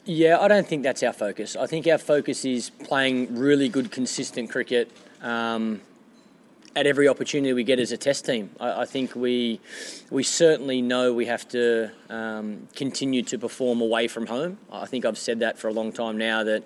Yeah, I don't think that's our focus. I think our focus is playing really good, consistent cricket at every opportunity we get as a test team. I think we certainly know we have to continue to perform away from home. I think I've said that for a long time now that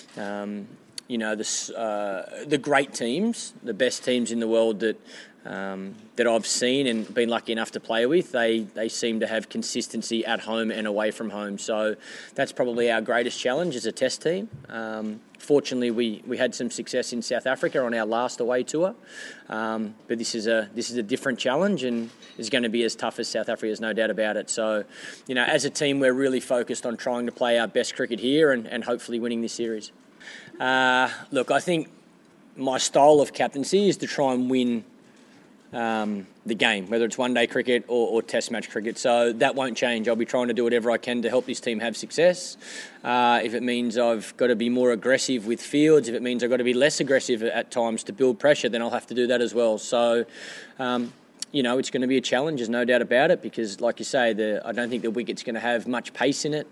the great teams, the best teams in the world that I've seen and been lucky enough to play with, they seem to have consistency at home and away from home. So that's probably our greatest challenge as a test team. Fortunately, we had some success in South Africa on our last away tour, but this is a different challenge and is going to be as tough as South Africa, there's no doubt about it. So, as a team, we're really focused on trying to play our best cricket here and hopefully winning this series. Look, I think my style of captaincy is to try and win the game, whether it's one-day cricket or test match cricket. So that won't change. I'll be trying to do whatever I can to help this team have success. If it means I've got to be more aggressive with fields, if it means I've got to be less aggressive at times to build pressure, then I'll have to do that as well. So, it's going to be a challenge, there's no doubt about it, because, like you say, I don't think the wicket's going to have much pace in it.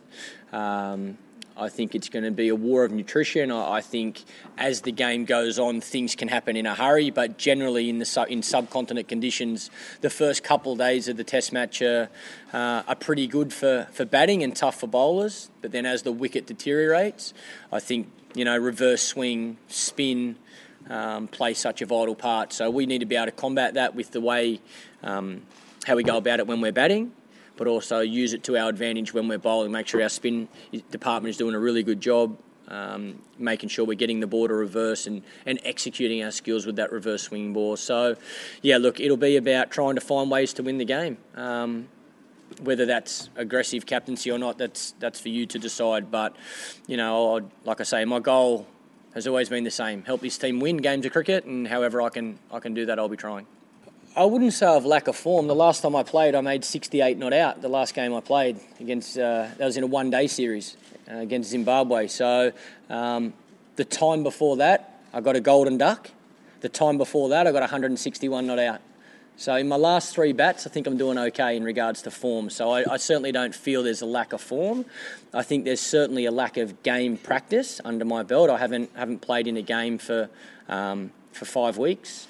I think it's going to be a war of nutrition. I think as the game goes on, things can happen in a hurry, but generally in subcontinent conditions, the first couple of days of the test match are pretty good for batting and tough for bowlers. But then as the wicket deteriorates, I think, reverse swing, spin, play such a vital part. So we need to be able to combat that with the way how we go about it when we're batting, but also use it to our advantage when we're bowling, make sure our spin department is doing a really good job, making sure we're getting the ball to reverse and executing our skills with that reverse swinging ball. So, yeah, look, it'll be about trying to find ways to win the game. Whether that's aggressive captaincy or not, that's for you to decide. But, like I say, my goal has always been the same: help this team win games of cricket, and however I can do that, I'll be trying. I wouldn't say I've lack of form. The last time I played, I made 68 not out. The last game I played against, that was in a one-day series against Zimbabwe. So the time before that, I got a golden duck. The time before that, I got 161 not out. So in my last three bats, I think I'm doing okay in regards to form. So I certainly don't feel there's a lack of form. I think there's certainly a lack of game practice under my belt. I haven't played in a game for 5 weeks.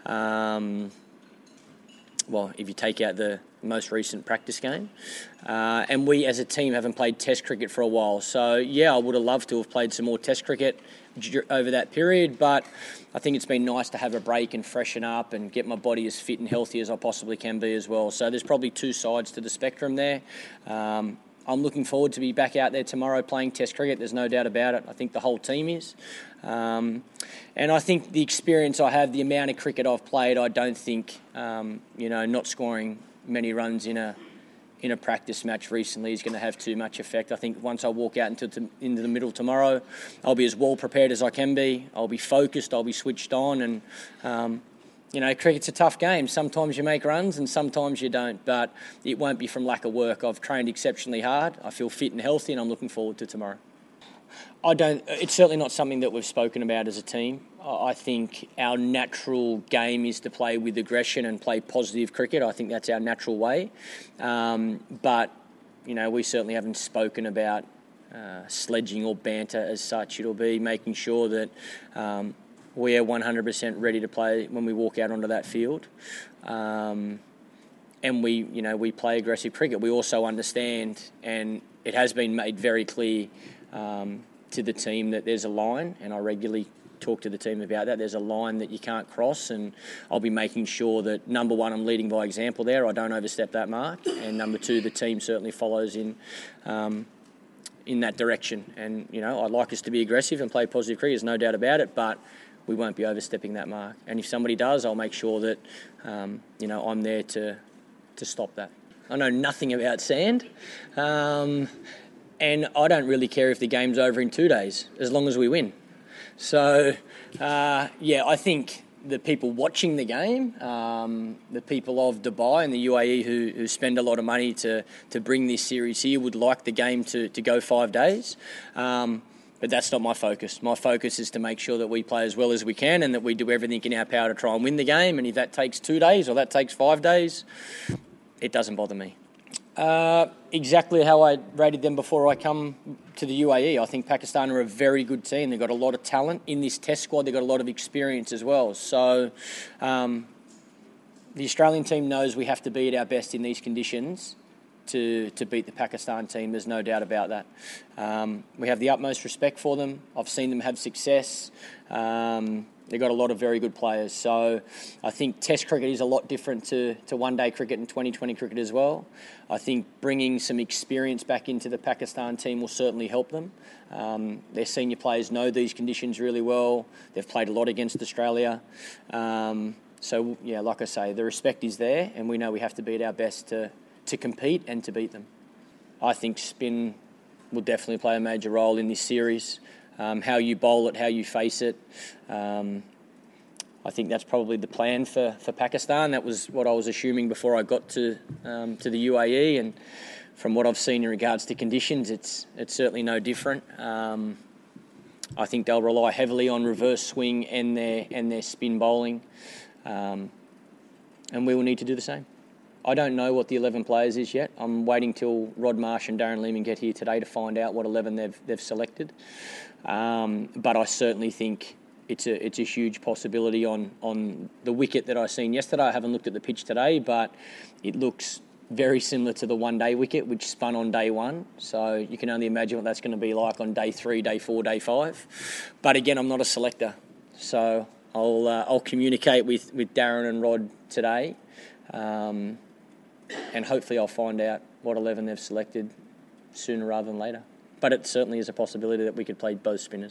Well, if you take out the most recent practice game. And we as a team haven't played test cricket for a while. So, yeah, I would have loved to have played some more test cricket over that period, but I think it's been nice to have a break and freshen up and get my body as fit and healthy as I possibly can be as well. So there's probably two sides to the spectrum there. I'm looking forward to be back out there tomorrow playing test cricket. There's no doubt about it. I think the whole team is. And I think the experience I have, the amount of cricket I've played, I don't think, not scoring many runs in a practice match recently is going to have too much effect. I think once I walk out into the middle tomorrow, I'll be as well prepared as I can be. I'll be focused. I'll be switched on. And, cricket's a tough game. Sometimes you make runs and sometimes you don't. But it won't be from lack of work. I've trained exceptionally hard. I feel fit and healthy, and I'm looking forward to tomorrow. It's certainly not something that we've spoken about as a team. I think our natural game is to play with aggression and play positive cricket. I think that's our natural way. But, we certainly haven't spoken about sledging or banter as such. It'll be making sure that we are 100% ready to play when we walk out onto that field. And we play aggressive cricket. We also understand, and it has been made very clear to the team, that there's a line, and I regularly talk to the team about that. There's a line that you can't cross, and I'll be making sure that, number one, I'm leading by example there. I don't overstep that mark. And number two, the team certainly follows in that direction. And, I'd like us to be aggressive and play positive cricket, there's no doubt about it, but we won't be overstepping that mark. And if somebody does, I'll make sure that, I'm there to stop that. I know nothing about sand. And I don't really care if the game's over in 2 days, as long as we win. So, I think the people watching the game, the people of Dubai and the UAE who spend a lot of money to bring this series here, would like the game to go 5 days. But that's not my focus. My focus is to make sure that we play as well as we can and that we do everything in our power to try and win the game. And if that takes 2 days or that takes 5 days, it doesn't bother me. Exactly how I rated them before I come to the UAE. I think Pakistan are a very good team. They've got a lot of talent in this test squad. They've got a lot of experience as well. So the Australian team knows we have to be at our best in these conditions to beat the Pakistan team. There's no doubt about that. We have the utmost respect for them. I've seen them have success. They've got a lot of very good players. So I think Test cricket is a lot different to one-day cricket and 2020 cricket as well. I think bringing some experience back into the Pakistan team will certainly help them. Their senior players know these conditions really well. They've played a lot against Australia. So, yeah, like I say, the respect is there, and we know we have to be at our best to compete and to beat them. I think spin will definitely play a major role in this series. How you bowl it, how you face it. I think that's probably the plan for Pakistan. That was what I was assuming before I got to the UAE, and from what I've seen in regards to conditions, it's certainly no different. I think they'll rely heavily on reverse swing and their spin bowling, and we will need to do the same. I don't know what the 11 players is yet. I'm waiting till Rod Marsh and Darren Lehmann get here today to find out what 11 they've selected. But I certainly think it's a huge possibility on the wicket that I seen yesterday. I haven't looked at the pitch today, but it looks very similar to the one-day wicket, which spun on day one. So you can only imagine what that's going to be like on day 3, day 4, day 5. But again, I'm not a selector, so I'll communicate with Darren and Rod today. And hopefully I'll find out what 11 they've selected sooner rather than later. But it certainly is a possibility that we could play both spinners.